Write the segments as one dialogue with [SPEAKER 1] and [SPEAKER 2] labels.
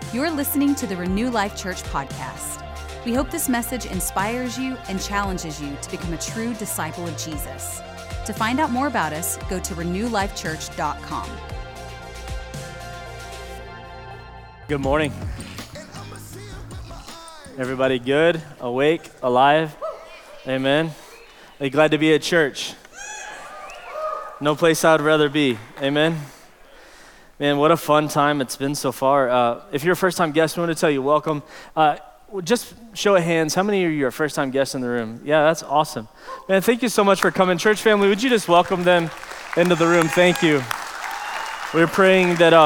[SPEAKER 1] You're listening to the Renew Life Church podcast. We hope this message inspires you and challenges you to become a true disciple of Jesus. To find out more about us, go to renewlifechurch.com.
[SPEAKER 2] Good morning. Everybody good, awake, alive? Amen. Are you glad to be at church? No place I'd rather be. Amen. Man, what a fun time it's been so far. If you're a first-time guest, we want to tell you welcome. Just show of hands, how many of you are first-time guests in the room? Yeah, that's awesome. Man, thank you so much for coming. Church family, would you just welcome them into the room? Thank you. We're praying that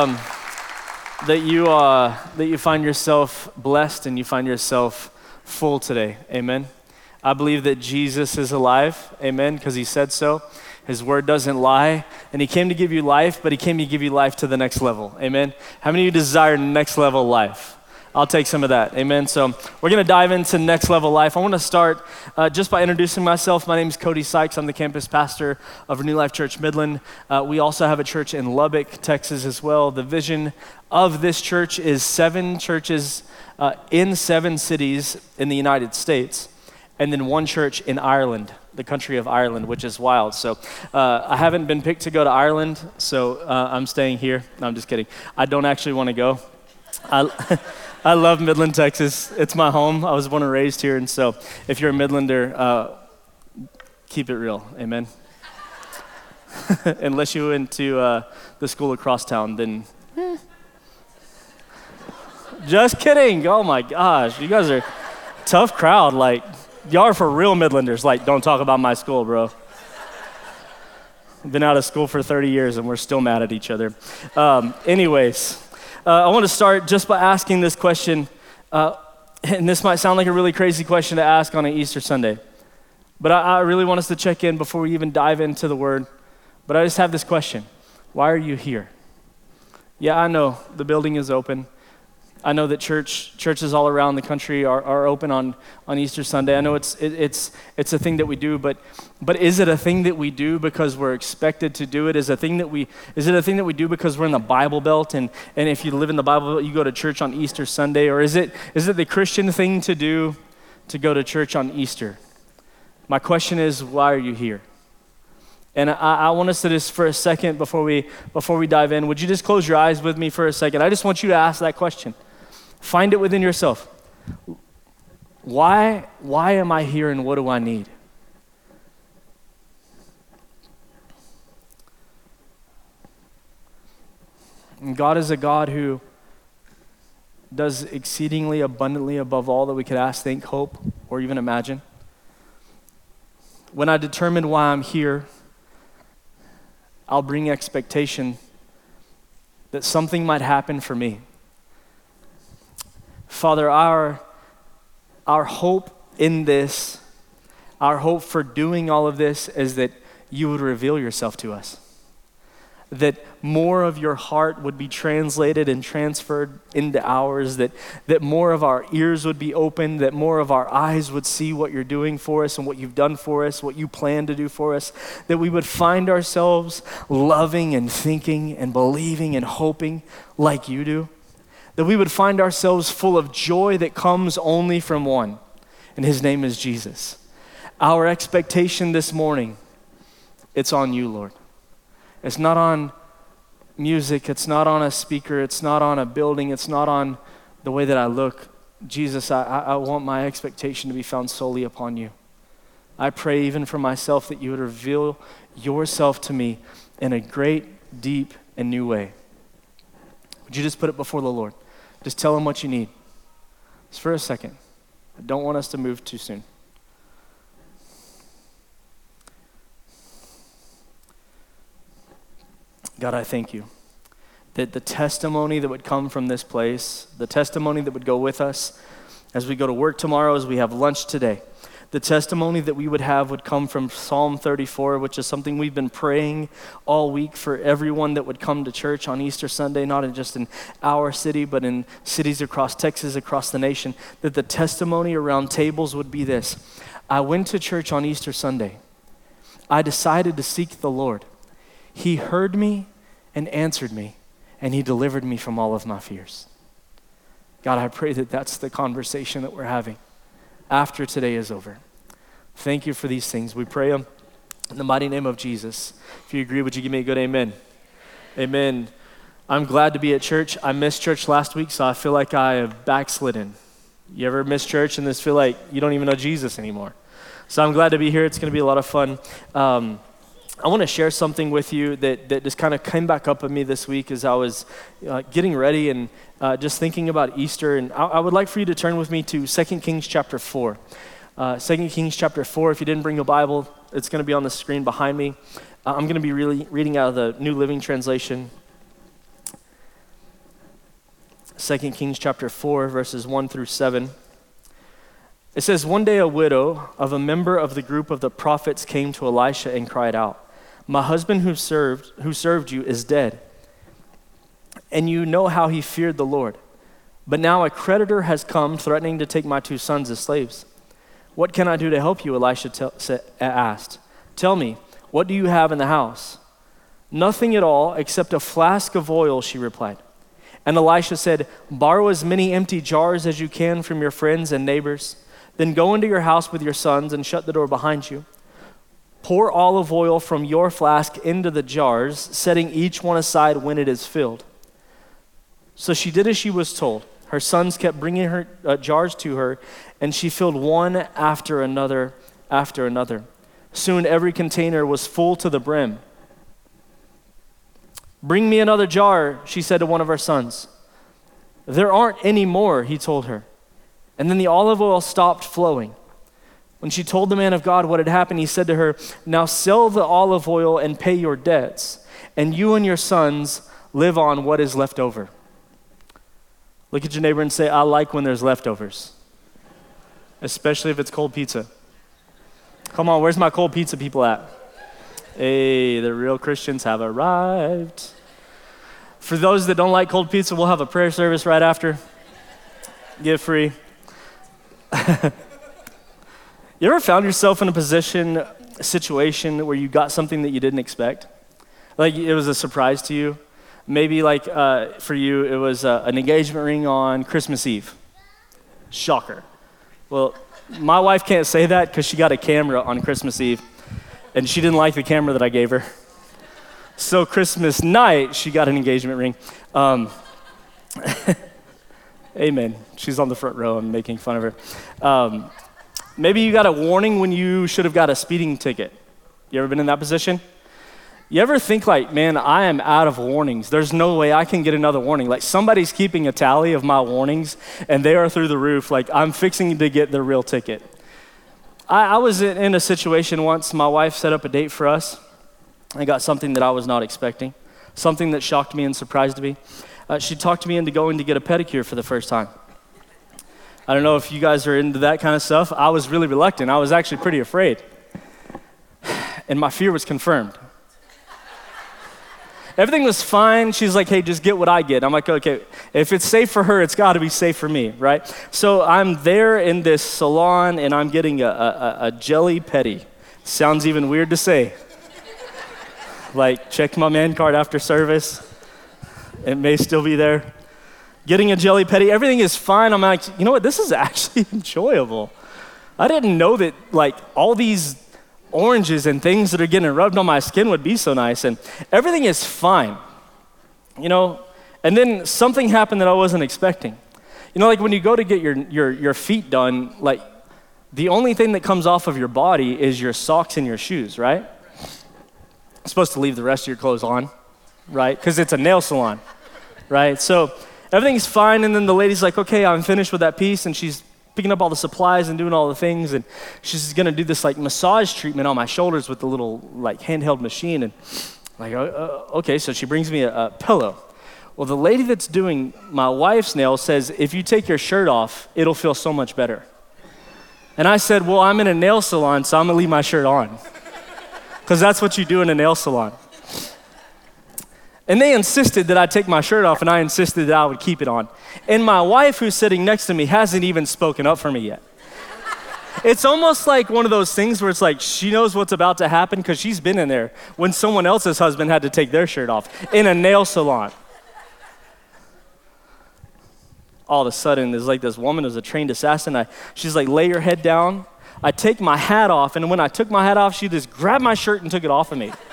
[SPEAKER 2] you find yourself blessed and you find yourself full today. Amen. I believe that Jesus is alive. Amen, because he said so. His word doesn't lie, and he came to give you life, but he came to give you life to the next level. Amen. How many of you desire next level life? I'll take some of that. Amen. So we're going to dive into next level life. I want to start just by introducing myself. My name is Cody Sykes. I'm the campus pastor of Renew Life Church Midland. We also have a church in Lubbock, Texas as well. The vision of this church is 7 churches in 7 cities in the United States, and then 1 church in Ireland, the country of Ireland, which is wild. So I haven't been picked to go to Ireland, so I'm staying here. No, I'm just kidding. I don't actually want to go. I love Midland, Texas. It's my home. I was born and raised here, and so if you're a Midlander, keep it real, amen? Unless you went to the school across town, then just kidding. Oh my gosh, you guys are a tough crowd. Like, y'all are for real Midlanders. Like, don't talk about my school, bro. Been out of school for 30 years, and we're still mad at each other. Anyways. I want to start just by asking this question, and this might sound like a really crazy question to ask on an Easter Sunday, but I really want us to check in before we even dive into the Word. But I just have this question: why are you here? Yeah, I know the building is open. I know that churches all around the country are open on Easter Sunday. I know it's a thing that we do, but is it a thing that we do because we're expected to do it? Is it a thing that we do because we're in the Bible Belt and if you live in the Bible Belt, you go to church on Easter Sunday? Or is it the Christian thing to do to go to church on Easter? My question is, why are you here? And I want us to just for a second before we dive in, would you just close your eyes with me for a second? I just want you to ask that question. Find it within yourself. Why am I here and what do I need? And God is a God who does exceedingly abundantly above all that we could ask, think, hope, or even imagine. When I determine why I'm here, I'll bring expectation that something might happen for me. Father, our hope in this, our hope for doing all of this is that you would reveal yourself to us. That more of your heart would be translated and transferred into ours, that more of our ears would be open, that more of our eyes would see what you're doing for us and what you've done for us, what you plan to do for us, that we would find ourselves loving and thinking and believing and hoping like you do, that we would find ourselves full of joy that comes only from one, and his name is Jesus. Our expectation this morning, it's on you, Lord. It's not on music, it's not on a speaker, it's not on a building, it's not on the way that I look. Jesus, I want my expectation to be found solely upon you. I pray even for myself that you would reveal yourself to me in a great, deep, and new way. Would you just put it before the Lord? Just tell him what you need. Just for a second. I don't want us to move too soon. God, I thank you that the testimony that would come from this place, the testimony that would go with us as we go to work tomorrow, as we have lunch today, the testimony that we would have would come from Psalm 34, which is something we've been praying all week for everyone that would come to church on Easter Sunday, not just in our city, but in cities across Texas, across the nation, that the testimony around tables would be this: I went to church on Easter Sunday. I decided to seek the Lord. He heard me and answered me, and he delivered me from all of my fears. God, I pray that that's the conversation that we're having after today is over. Thank you for these things. We pray them in the mighty name of Jesus. If you agree, would you give me a good amen? Amen. I'm glad to be at church. I missed church last week, so I feel like I have backslidden. You ever miss church and just feel like you don't even know Jesus anymore? So I'm glad to be here. It's going to be a lot of fun. I want to share something with you that just kind of came back up at me this week as I was getting ready and just thinking about Easter. And I would like for you to turn with me to 2 Kings chapter 4. 2 Kings chapter 4, if you didn't bring a Bible, it's going to be on the screen behind me. I'm going to be reading out of the New Living Translation. 2 Kings chapter 4, verses 1 through 7. It says, "One day a widow of a member of the group of the prophets came to Elisha and cried out, 'My husband who served you is dead, and you know how he feared the Lord. But now a creditor has come threatening to take my 2 sons as slaves. What can I do to help you?' Elisha asked. 'Tell me, what do you have in the house?' 'Nothing at all except a flask of oil,' she replied. And Elisha said, 'Borrow as many empty jars as you can from your friends and neighbors. Then go into your house with your sons and shut the door behind you. Pour olive oil from your flask into the jars, setting each one aside when it is filled.' So she did as she was told. Her sons kept bringing her jars to her, and she filled one after another after another. Soon every container was full to the brim. 'Bring me another jar,' she said to one of her sons. 'There aren't any more,' he told her. And then the olive oil stopped flowing. When she told the man of God what had happened, he said to her, 'Now sell the olive oil and pay your debts, and you and your sons live on what is left over.'" Look at your neighbor and say, "I like when there's leftovers," especially if it's cold pizza. Come on, where's my cold pizza people at? Hey, the real Christians have arrived. For those that don't like cold pizza, we'll have a prayer service right after. Get free. You ever found yourself in a situation where you got something that you didn't expect? Like it was a surprise to you? Maybe like for you, it was an engagement ring on Christmas Eve. Shocker. Well, my wife can't say that because she got a camera on Christmas Eve, and she didn't like the camera that I gave her. So Christmas night, she got an engagement ring. Amen. She's on the front row. I'm making fun of her. Maybe you got a warning when you should have got a speeding ticket. You ever been in that position? You ever think like, man, I am out of warnings. There's no way I can get another warning. Like somebody's keeping a tally of my warnings and they are through the roof. Like I'm fixing to get the real ticket. I was in a situation once. My wife set up a date for us. I got something that I was not expecting, something that shocked me and surprised me. She talked me into going to get a pedicure for the first time. I don't know if you guys are into that kind of stuff. I was really reluctant. I was actually pretty afraid. And my fear was confirmed. Everything was fine. She's like, "Hey, just get what I get." I'm like, okay, if it's safe for her, it's got to be safe for me, right? So I'm there in this salon, and I'm getting a jelly pedi. Sounds even weird to say. Like, check my man card after service. It may still be there. Getting a jelly pedi, everything is fine. I'm like, you know what? This is actually enjoyable. I didn't know that, like, all these oranges and things that are getting rubbed on my skin would be so nice, and everything is fine, you know. And then something happened that I wasn't expecting. You know, like when you go to get your feet done, like the only thing that comes off of your body is your socks and your shoes, right? You're supposed to leave the rest of your clothes on, right? Because it's a nail salon, right? So everything's fine, and then the lady's like, "Okay, I'm finished with that piece," and she's picking up all the supplies and doing all the things, and she's gonna do this like massage treatment on my shoulders with the little like handheld machine, and like, okay, so she brings me a pillow. Well, the lady that's doing my wife's nails says, "If you take your shirt off, it'll feel so much better." And I said, "Well, I'm in a nail salon, so I'm gonna leave my shirt on." Because that's what you do in a nail salon. And they insisted that I take my shirt off, and I insisted that I would keep it on. And my wife, who's sitting next to me, hasn't even spoken up for me yet. It's almost like one of those things where it's like she knows what's about to happen because she's been in there when someone else's husband had to take their shirt off in a nail salon. all of a sudden, there's like this woman who's a trained assassin. She's like, lay your head down. I take my hat off, and when I took my hat off, she just grabbed my shirt and took it off of me.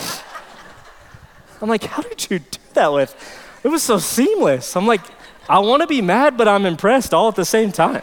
[SPEAKER 2] I'm like, how did you do that with? It was so seamless. I'm like, I want to be mad, but I'm impressed all at the same time.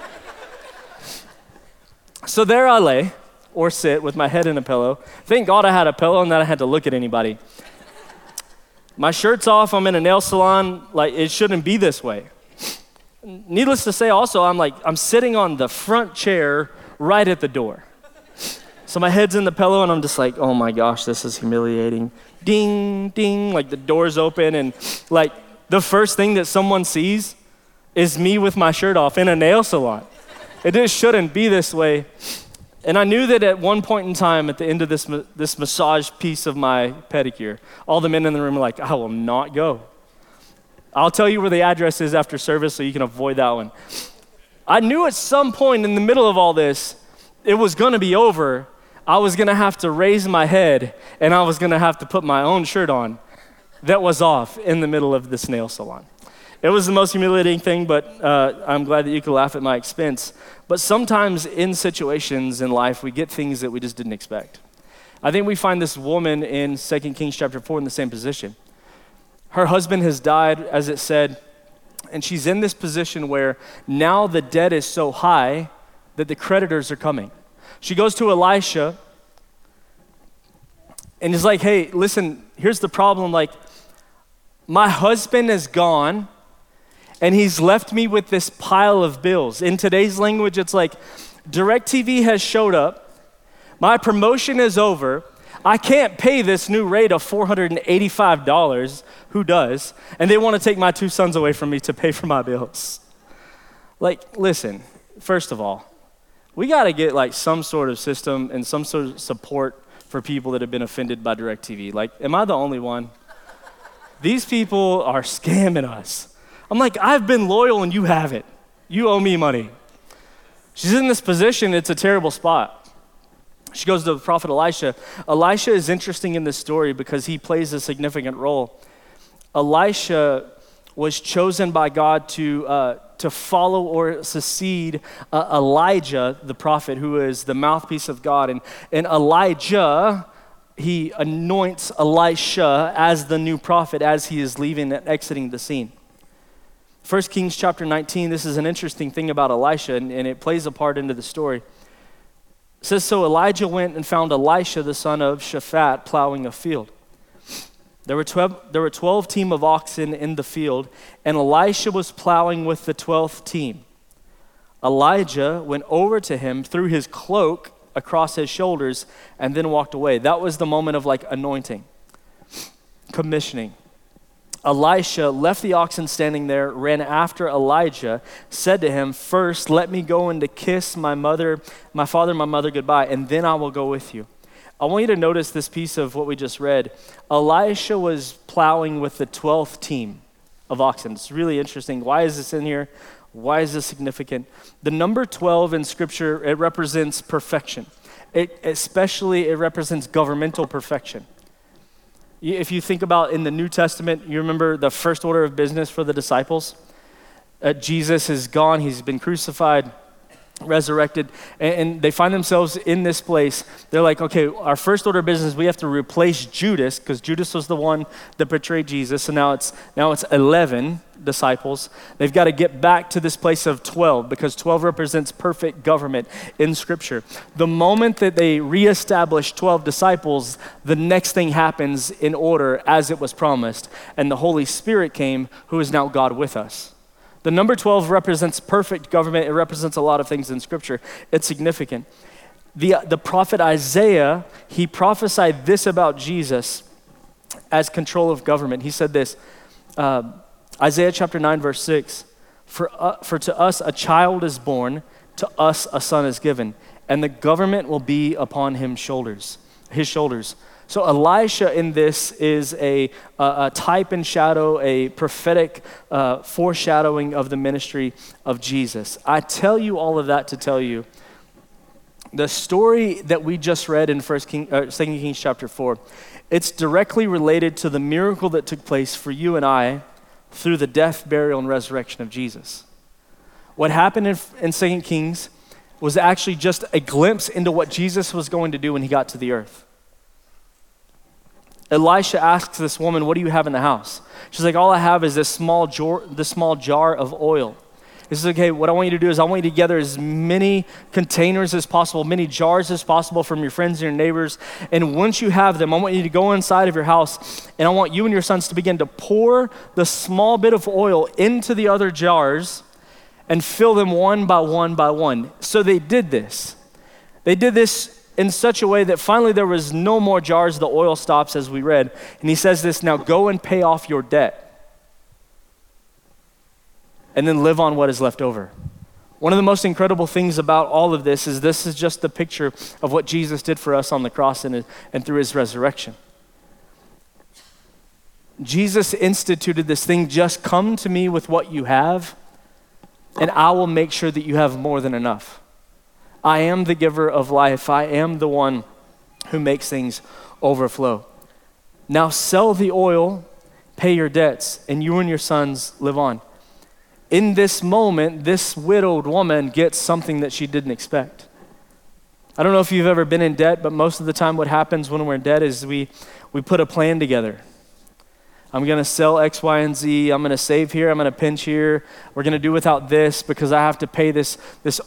[SPEAKER 2] So there I lay, or sit, with my head in a pillow. Thank God I had a pillow and that I had to look at anybody. My shirt's off, I'm in a nail salon, like it shouldn't be this way. Needless to say also, I'm sitting on the front chair right at the door. So my head's in the pillow and I'm just like, oh my gosh, this is humiliating. Ding, ding, like the door's open and like the first thing that someone sees is me with my shirt off in a nail salon. It just shouldn't be this way. And I knew that at one point in time, at the end of this massage piece of my pedicure, all the men in the room were like, I will not go. I'll tell you where the address is after service so you can avoid that one. I knew at some point in the middle of all this, it was gonna be over. I was gonna have to raise my head and I was gonna have to put my own shirt on that was off in the middle of this nail salon. It was the most humiliating thing, but I'm glad that you could laugh at my expense. But sometimes in situations in life, we get things that we just didn't expect. I think we find this woman in 2 Kings chapter 4 in the same position. Her husband has died, as it said, and she's in this position where now the debt is so high that the creditors are coming. She goes to Elisha and is like, hey, listen, here's the problem. Like, my husband is gone and he's left me with this pile of bills. In today's language, it's like, DirecTV has showed up, my promotion is over, I can't pay this new rate of $485, who does? And they want to take my 2 sons away from me to pay for my bills. Like, listen, first of all, we got to get like some sort of system and some sort of support for people that have been offended by DirecTV. Like, am I the only one? These people are scamming us. I'm like, I've been loyal and you haven't. You owe me money. She's in this position, it's a terrible spot. She goes to the prophet Elisha. Elisha is interesting in this story because he plays a significant role. Elisha was chosen by God to follow or succeed Elijah, the prophet, who is the mouthpiece of God. And Elijah, he anoints Elisha as the new prophet as he is leaving and exiting the scene. 1 Kings chapter 19, this is an interesting thing about Elisha, and it plays a part into the story. It says, so Elijah went and found Elisha, the son of Shaphat, plowing a field. There were 12 team of oxen in the field, and Elisha was plowing with the 12th team. Elijah went over to him, threw his cloak across his shoulders, and then walked away. That was the moment of like anointing, commissioning. Elisha left the oxen standing there, ran after Elijah, said to him, first, let me go in to kiss my father and my mother goodbye, and then I will go with you. I want you to notice this piece of what we just read. Elisha was plowing with the 12th team of oxen. It's really interesting. Why is this in here? Why is this significant? The number 12 in Scripture, it represents perfection. It represents governmental perfection. If you think about in the New Testament, you remember the first order of business for the disciples? Jesus is gone, he's been crucified, resurrected, and they find themselves in this place. They're like, okay, our first order of business, we have to replace Judas, because Judas was the one that betrayed Jesus, so now it's 11 disciples. They've got to get back to this place of 12, because 12 represents perfect government in Scripture. The moment that they reestablish 12 disciples, the next thing happens in order as it was promised, and the Holy Spirit came, who is now God with us. The number 12 represents perfect government. It represents a lot of things in Scripture. It's significant. The prophet Isaiah, he prophesied this about Jesus as control of government. He said this, Isaiah chapter 9, verse 6, for to us a child is born, to us a son is given, and the government will be upon his shoulders. So Elisha in this is a type and shadow, a prophetic foreshadowing of the ministry of Jesus. I tell you all of that to tell you, the story that we just read in 2 Kings chapter 4, it's directly related to the miracle that took place for you and I through the death, burial, and resurrection of Jesus. What happened in 2 Kings was actually just a glimpse into what Jesus was going to do when he got to the earth. Elisha asks this woman, what do you have in the house? She's like, all I have is this small jar of oil. He says, okay, what I want you to do is I want you to gather as many containers as possible, many jars as possible from your friends and your neighbors. And once you have them, I want you to go inside of your house and I want you and your sons to begin to pour the small bit of oil into the other jars and fill them one by one by one. So they did this. They did this in such a way that finally there was no more jars. The oil stops, as we read. And he says this, now go and pay off your debt. And then live on what is left over. One of the most incredible things about all of this is just the picture of what Jesus did for us on the cross and through his resurrection. Jesus instituted this thing, just come to me with what you have, and I will make sure that you have more than enough. I am the giver of life. I am the one who makes things overflow. Now sell the oil, pay your debts, and you and your sons live on. In this moment, this widowed woman gets something that she didn't expect. I don't know if you've ever been in debt, but most of the time what happens when we're in debt is we put a plan together. I'm going to sell X, Y, and Z. I'm going to save here. I'm going to pinch here. We're going to do without this because I have to pay this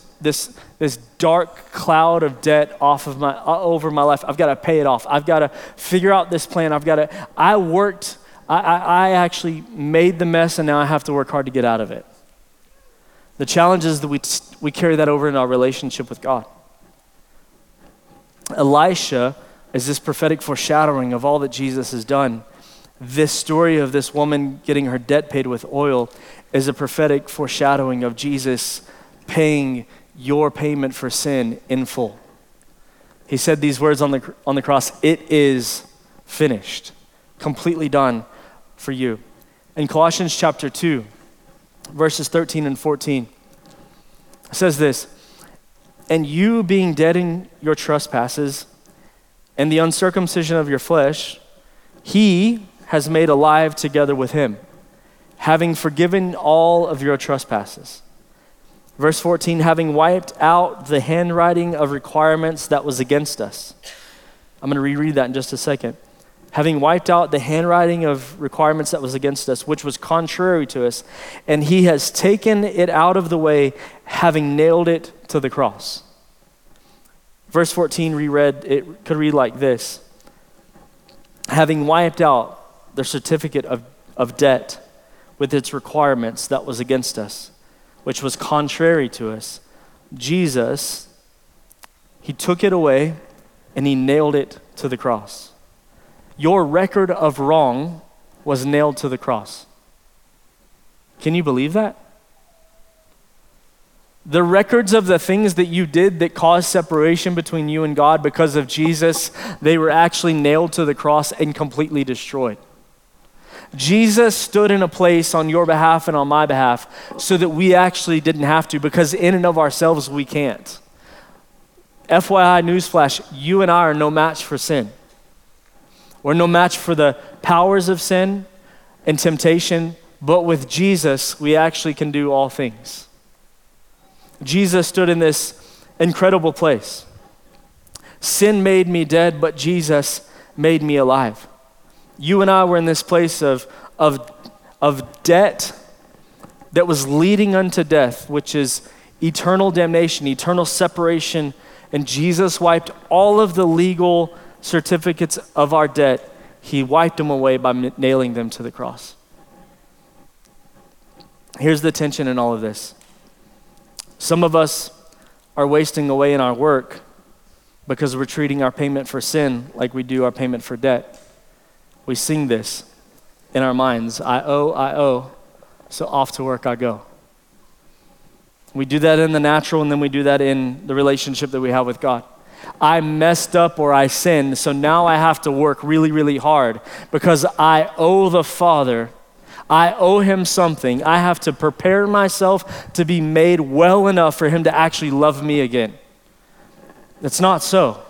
[SPEAKER 2] dark cloud of debt over my life. I've got to pay it off. I've got to figure out this plan. I actually made the mess and now I have to work hard to get out of it. The challenge is that we carry that over in our relationship with God. Elisha is this prophetic foreshadowing of all that Jesus has done. This story of this woman getting her debt paid with oil is a prophetic foreshadowing of Jesus paying your payment for sin in full. He said these words on the cross, it is finished, completely done for you. In Colossians chapter 2, verses 13 and 14, it says this, and you being dead in your trespasses and the uncircumcision of your flesh, he has made alive together with him, having forgiven all of your trespasses. Verse 14, having wiped out the handwriting of requirements that was against us. I'm going to reread that in just a second. Having wiped out the handwriting of requirements that was against us, which was contrary to us, and he has taken it out of the way, having nailed it to the cross. Verse 14 it could read like this. Having wiped out the certificate of debt with its requirements that was against us, which was contrary to us, Jesus, he took it away and he nailed it to the cross. Your record of wrong was nailed to the cross. Can you believe that? The records of the things that you did that caused separation between you and God because of Jesus, they were actually nailed to the cross and completely destroyed. Jesus stood in a place on your behalf and on my behalf so that we actually didn't have to, because in and of ourselves we can't. FYI, newsflash, you and I are no match for sin. We're no match for the powers of sin and temptation, but with Jesus, we actually can do all things. Jesus stood in this incredible place. Sin made me dead, but Jesus made me alive. You and I were in this place of debt that was leading unto death, which is eternal damnation, eternal separation, and Jesus wiped all of the legal certificates of our debt. He wiped them away by nailing them to the cross. Here's the tension in all of this. Some of us are wasting away in our work because we're treating our payment for sin like we do our payment for debt. We sing this in our minds, I owe, so off to work I go. We do that in the natural, and then we do that in the relationship that we have with God. I messed up or I sinned, so now I have to work really, really hard because I owe the Father. I owe him something. I have to prepare myself to be made well enough for him to actually love me again. That's not so.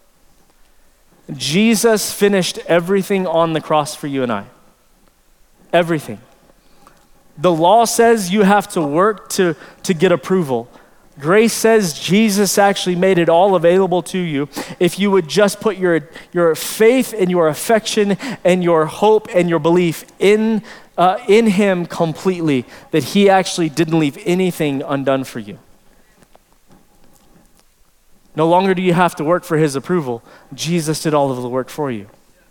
[SPEAKER 2] Jesus finished everything on the cross for you and I. Everything. The law says you have to work to get approval. Grace says Jesus actually made it all available to you if you would just put your faith and your affection and your hope and your belief in him completely, that he actually didn't leave anything undone for you. No longer do you have to work for his approval. Jesus did all of the work for you.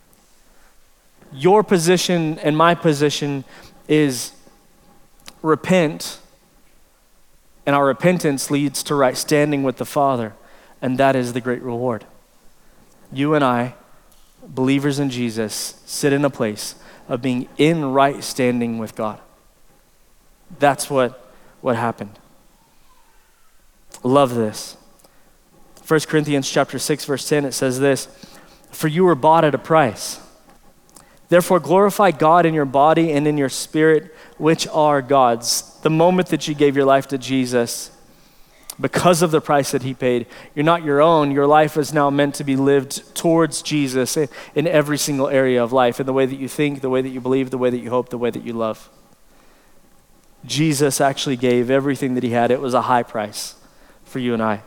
[SPEAKER 2] Your position and my position is repent, and our repentance leads to right standing with the Father, and that is the great reward. You and I, believers in Jesus, sit in a place of being in right standing with God. That's what happened. Love this. 1 Corinthians chapter 6, verse 10, it says this, "For you were bought at a price. Therefore glorify God in your body and in your spirit, which are God's." The moment that you gave your life to Jesus, because of the price that he paid, you're not your own. Your life is now meant to be lived towards Jesus in every single area of life, in the way that you think, the way that you believe, the way that you hope, the way that you love. Jesus actually gave everything that he had. It was a high price for you and I.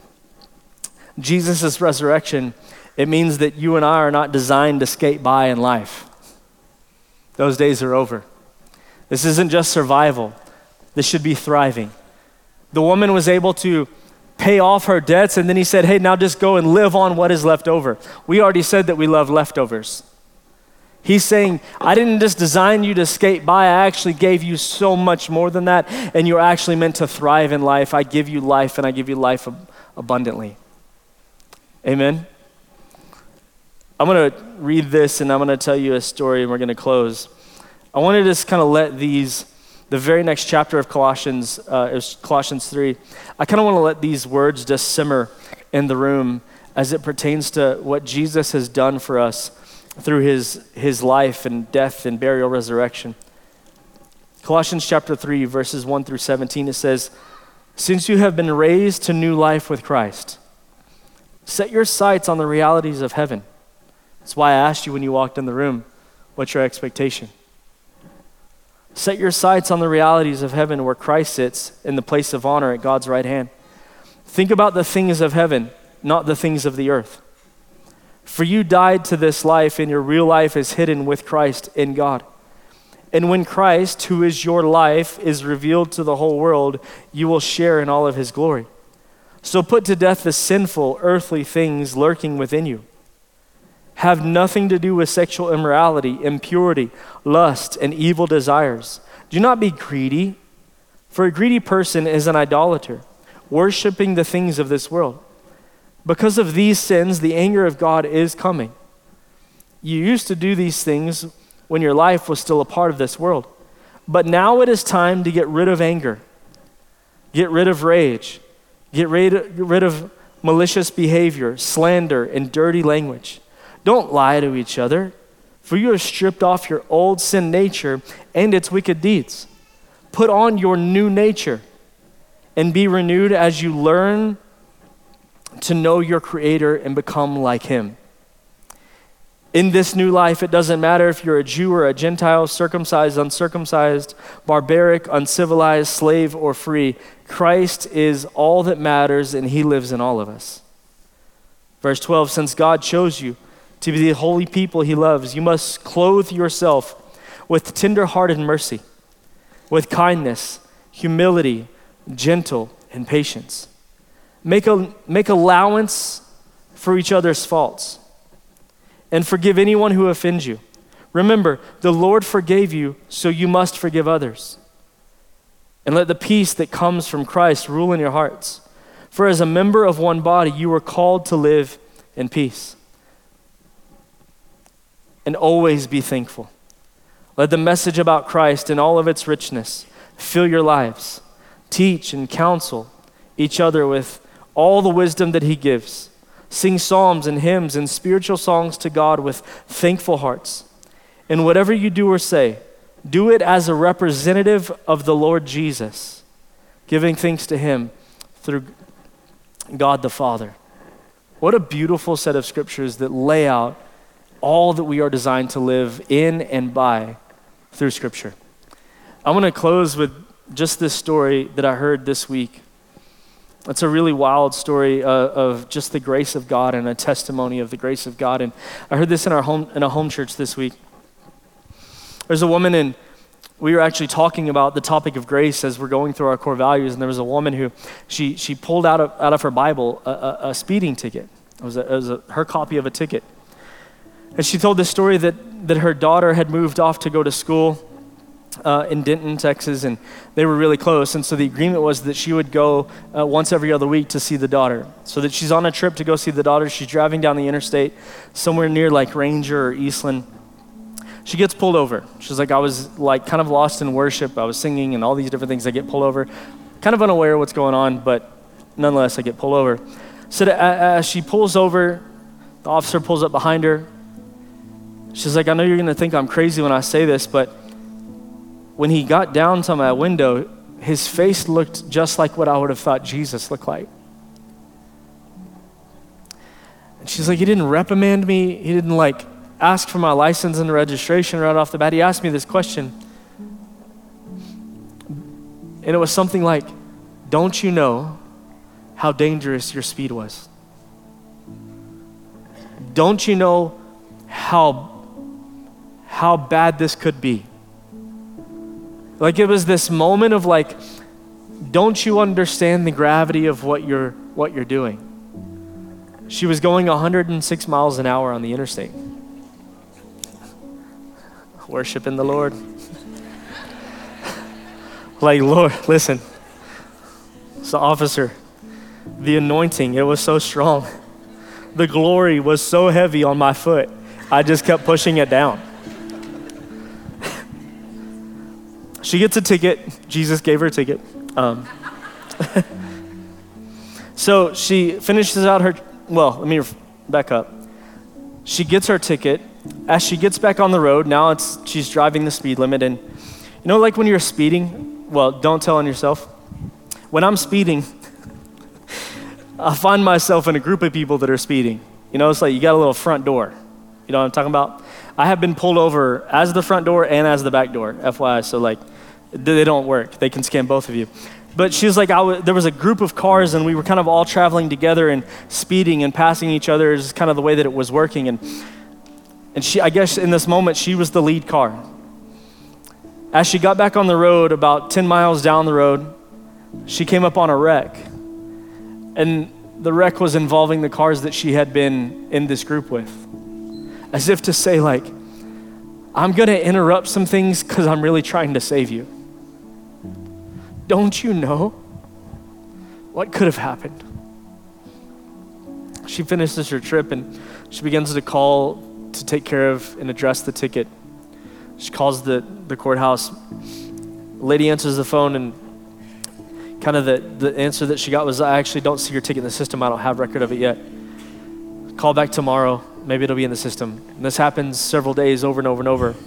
[SPEAKER 2] Jesus' resurrection, it means that you and I are not designed to skate by in life. Those days are over. This isn't just survival. This should be thriving. The woman was able to pay off her debts, and then he said, hey, now just go and live on what is left over. We already said that we love leftovers. He's saying, I didn't just design you to skate by, I actually gave you so much more than that, and you're actually meant to thrive in life. I give you life, and I give you life abundantly. Amen? I'm going to read this, and I'm going to tell you a story, and we're going to close. I want to just kind of let the very next chapter of Colossians, it was Colossians 3, I kind of want to let these words just simmer in the room as it pertains to what Jesus has done for us through his life and death and burial, resurrection. Colossians chapter 3, verses 1 through 17, it says, "Since you have been raised to new life with Christ, set your sights on the realities of heaven." That's why I asked you when you walked in the room, what's your expectation? Set your sights on the realities of heaven where Christ sits in the place of honor at God's right hand. Think about the things of heaven, not the things of the earth. For you died to this life, and your real life is hidden with Christ in God. And when Christ, who is your life, is revealed to the whole world, you will share in all of his glory. So put to death the sinful, earthly things lurking within you. Have nothing to do with sexual immorality, impurity, lust, and evil desires. Do not be greedy, for a greedy person is an idolater, worshiping the things of this world. Because of these sins, the anger of God is coming. You used to do these things when your life was still a part of this world. But now it is time to get rid of anger, get rid of rage, get rid of malicious behavior, slander, and dirty language. Don't lie to each other, for you have stripped off your old sin nature and its wicked deeds. Put on your new nature and be renewed as you learn to know your Creator and become like him. In this new life, it doesn't matter if you're a Jew or a Gentile, circumcised, uncircumcised, barbaric, uncivilized, slave, or free. Christ is all that matters, and he lives in all of us. Verse 12, since God chose you to be the holy people he loves, you must clothe yourself with tender-hearted mercy, with kindness, humility, gentle, and patience. Make allowance for each other's faults and forgive anyone who offends you. Remember, the Lord forgave you, so you must forgive others. And let the peace that comes from Christ rule in your hearts. For as a member of one body, you were called to live in peace. And always be thankful. Let the message about Christ and all of its richness fill your lives. Teach and counsel each other with all the wisdom that he gives. Sing psalms and hymns and spiritual songs to God with thankful hearts. And whatever you do or say, do it as a representative of the Lord Jesus, giving thanks to him through God the Father. What a beautiful set of scriptures that lay out all that we are designed to live in and by through Scripture. I want to close with just this story that I heard this week. It's a really wild story of just the grace of God and a testimony of the grace of God. And I heard this in a home church this week. There's a woman, and we were actually talking about the topic of grace as we're going through our core values. And there was a woman who she pulled out of her Bible a speeding ticket. It was her copy of a ticket. And she told this story that her daughter had moved off to go to school in Denton, Texas, and they were really close. And so the agreement was that she would go once every other week to see the daughter. So that she's on a trip to go see the daughter. She's driving down the interstate somewhere near like Ranger or Eastland. She gets pulled over. She's like, I was like kind of lost in worship. I was singing and all these different things. I get pulled over, kind of unaware of what's going on, but nonetheless, I get pulled over. So as she pulls over, the officer pulls up behind her. She's like, I know you're going to think I'm crazy when I say this, but when he got down to my window, his face looked just like what I would have thought Jesus looked like. And she's like, he didn't reprimand me. He didn't like ask for my license and registration right off the bat. He asked me this question. And it was something like, don't you know how dangerous your speed was? Don't you know how bad this could be? Like it was this moment of like, don't you understand the gravity of what you're doing? She was going 106 miles an hour on the interstate. Worshiping the Lord. Like, Lord, listen. It's the officer. The anointing, it was so strong. The glory was so heavy on my foot. I just kept pushing it down. She gets a ticket. Jesus gave her a ticket. So she finishes out her, let me back up. She gets her ticket. As she gets back on the road, now she's driving the speed limit. And you know, like when you're speeding, don't tell on yourself. When I'm speeding, I find myself in a group of people that are speeding. You know, it's like you got a little front door. You know what I'm talking about? I have been pulled over as the front door and as the back door, FYI. So like, they don't work. They can scan both of you. But she was like, there was a group of cars and we were kind of all traveling together and speeding and passing each other is kind of the way that it was working. And she, I guess in this moment, she was the lead car. As she got back on the road, about 10 miles down the road, she came up on a wreck. And the wreck was involving the cars that she had been in this group with. As if to say like, I'm gonna interrupt some things because I'm really trying to save you. Don't you know what could have happened? She finishes her trip and she begins to call to take care of and address the ticket. She calls the courthouse. The lady answers the phone and kind of the answer that she got was, I actually don't see your ticket in the system. I don't have record of it yet. Call back tomorrow. Maybe it'll be in the system. And this happens several days over and over and over.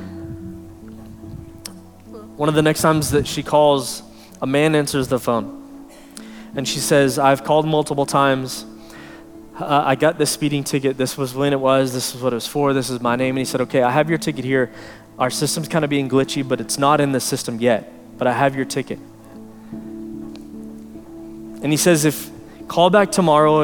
[SPEAKER 2] One of the next times that she calls, a man answers the phone. And she says, I've called multiple times. I got this speeding ticket. This was when it was. This is what it was for. This is my name. And he said, okay, I have your ticket here. Our system's kind of being glitchy, but it's not in the system yet. But I have your ticket. And he says, call back tomorrow.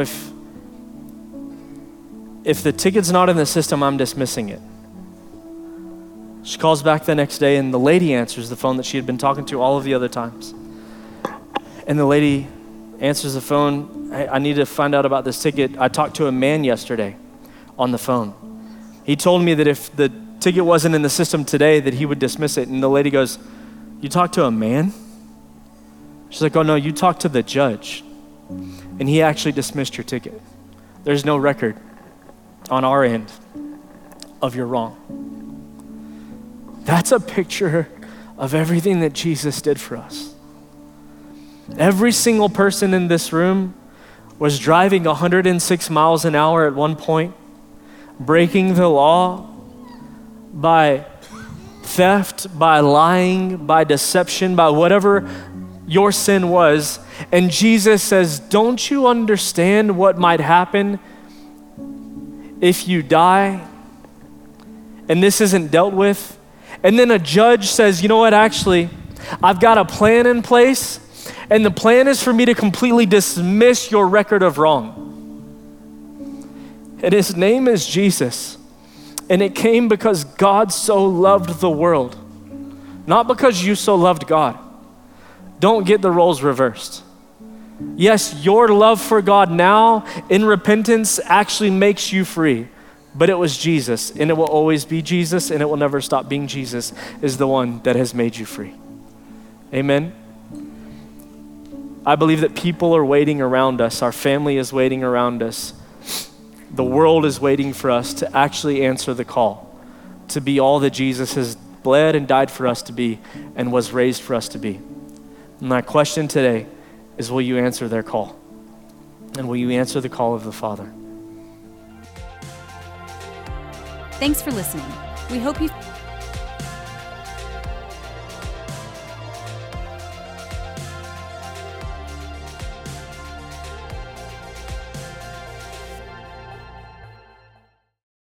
[SPEAKER 2] If the ticket's not in the system, I'm dismissing it. She calls back the next day and the lady answers the phone that she had been talking to all of the other times. And the lady answers the phone. Hey, I need to find out about this ticket. I talked to a man yesterday on the phone. He told me that if the ticket wasn't in the system today, that he would dismiss it. And the lady goes, you talked to a man? She's like, oh no, you talked to the judge. And he actually dismissed your ticket. There's no record on our end of your wrong. That's a picture of everything that Jesus did for us. Every single person in this room was driving 106 miles an hour at one point, breaking the law by theft, by lying, by deception, by whatever your sin was. And Jesus says, don't you understand what might happen if you die and this isn't dealt with? And then a judge says, you know what, actually, I've got a plan in place, and the plan is for me to completely dismiss your record of wrong. And his name is Jesus. And it came because God so loved the world, not because you so loved God. Don't get the roles reversed. Yes, your love for God now in repentance actually makes you free, but it was Jesus, and it will always be Jesus, and it will never stop being Jesus, is the one that has made you free. Amen. I believe that people are waiting around us. Our family is waiting around us. The world is waiting for us to actually answer the call, to be all that Jesus has bled and died for us to be and was raised for us to be. And my question today is, will you answer their call? And will you answer the call of the Father?
[SPEAKER 1] Thanks for listening. We hope you